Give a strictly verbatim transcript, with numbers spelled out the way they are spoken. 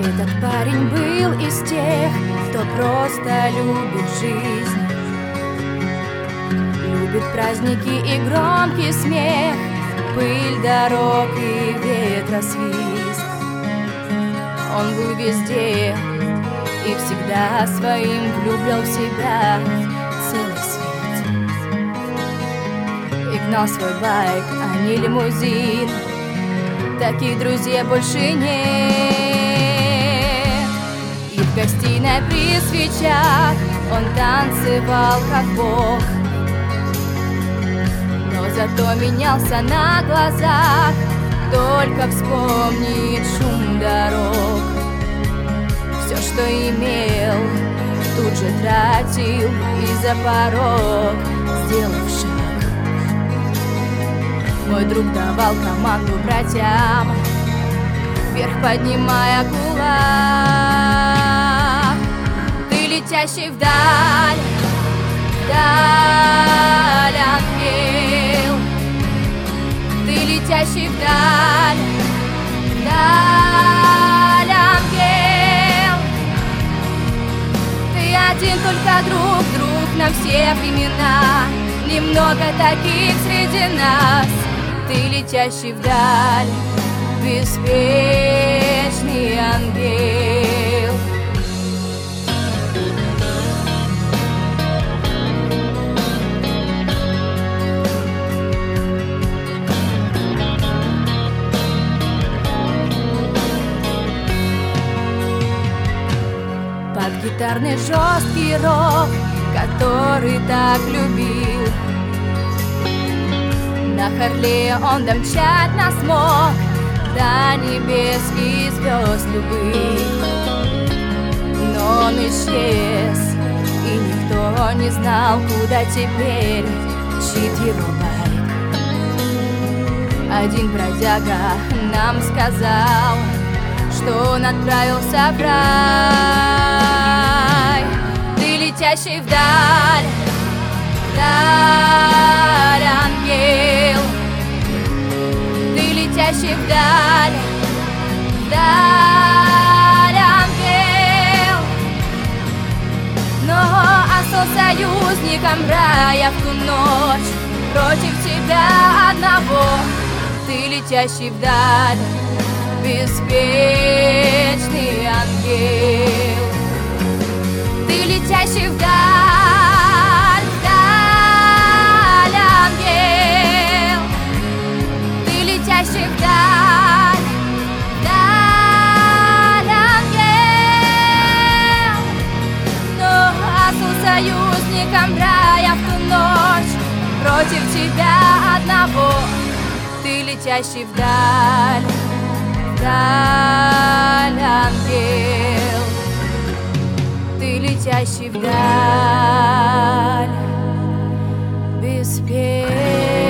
Этот парень был из тех, кто просто любит жизнь, любит праздники и громкий смех, пыль дорог и ветросвист. Он был везде и всегда своим влюблял в себя целый свет. И гнал свой байк, а не лимузин. Таких друзей больше нет. И в гостиной при свечах он танцевал как бог, но зато менялся на глазах. Только вспомнит шум дорог. Все, что имел, тут же тратил, и за порог сделав шаг. Мой друг давал команду братьям, вверх поднимая кулак. Ты летящий вдаль, вдаль ангел. Ты летящий вдаль, вдаль ангел. Ты один только друг, друг на все времена. Немного таких среди нас. Ты летящий вдаль, беспечный ангел. Под гитарный жесткий рок, который так любил, на Харлее он домчать нас мог до небес и звезд любых. Но он исчез, и никто не знал, куда теперь мчит его байк. Один бродяга нам сказал, что он отправился в рай. Ты летящий вдаль, вдаль ангел. Ты летящий вдаль, вдаль ангел. Но остался союзником рая в ту ночь против тебя одного. Ты летящий вдаль, беспечный ангел. Ты летящий вдаль, вдаль ангел. Ты летящий вдаль, вдаль ангел. Но остался союзником рая в ту ночь против тебя одного. Ты летящий вдаль, вдаль ангел. Ты летящий вдаль, беспечный.